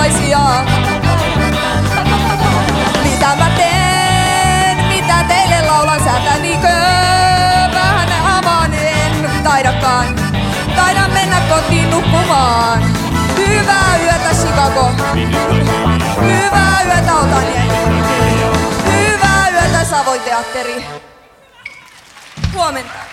naisia. Mitä mä teen, mitä teille laulan, säätänikö vähän amaan, en taidakaan. Taidan mennä kotiin nukkumaan. Hyvää yötä Chicago. Hyvää yötä Otaniemi. Hyvää yötä Savoin teatteri. Huomenta.